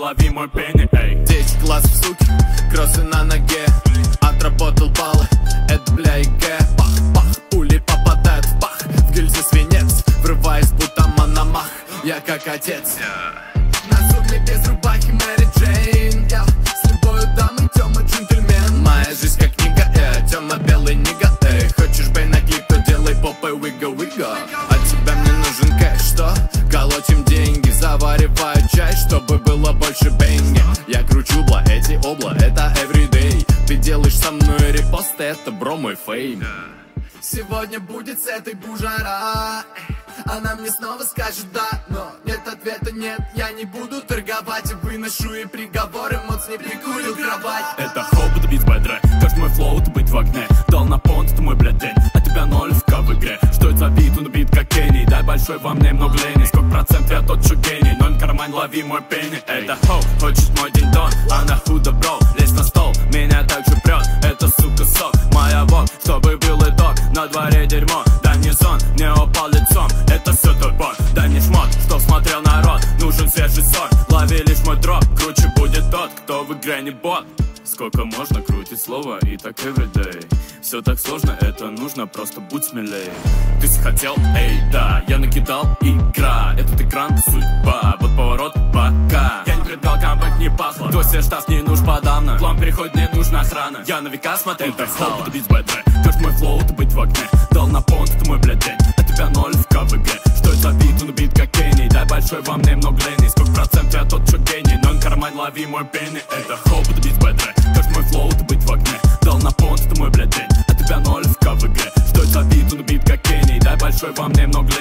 лови мой пенни, эй. 10 классов, суки, кроссы на ноге. Отработал баллы, это бля ЕГЭ. Пах, пах, пули попадают в пах. В гильзе свинец, врываясь будто мономах. Я как отец. На зубе без рубахи Мэри Джейн. С любой дамой Тёма джентльмен. Моя жизнь как книга, темно-белый нига. Хочешь бей на клип, то делай попой вига-вига. От тебя мне нужен кэш, что? Колотим деньги, завариваю чай, чтобы было больше бенги. Я кручу бла, эти обла, это everyday. Ты делаешь со мной репост, это бро мой фейм. Сегодня будет с этой бужара. Она мне снова скажет да, но нет ответа, нет. Я не буду торговать, выношу и приговоры. Мод с ней прикурил кровать. Это хоп, это бит бэдре. Как мой флоу, это быть в огне. Дал на понт, это мой блядь день. А тебя ноль-ка в игре. Что это за бит, он бит как Кенни. Дай большой вам немного лени. Сколько процентов я тот, что гений. Ноль карман, лови мой пенни. Это хоп, хочет мой день-дон. Она худо, бро, лезь на стол. Меня так же прет, это сука сок. Моя вок, чтобы был итог. На дворе дерьмо, дай мне сон, не упал лицом. Это все турбон, дай мне шмот, чтоб смотрел народ. Нужен свежий сорт, лови лишь мой дроп. Круче будет тот, кто в игре не бот. Сколько можно крутить слово и так everyday. Все так сложно, это нужно, просто будь смелее. Ты захотел, эй, да, я накидал, игра. Этот экран судьба, вот поворот пока. Я не предгал, камбэк не пахло. Кто себе штраф не нужен подавно. План переходит, не нужна охрана. Я на века смотрел, это хоп, это бит бэдре. Каждый мой флоу, это быть в огне. Дал на понт, это мой блядь день. А тебя ноль-ка в игре. Что это за бит, он бит как Кенни. Дай большой вам немного лени. Сколько процентов я тот, что гений. Ноль карман, лови мой пенни. Это хоп, это бит бэдре. Каждый мой флоу, это быть в огне. Дал на понт, это мой блядь день. А тебя ноль-ка в игре. Что это за бит, он бит как Кенни. Дай большой вам немного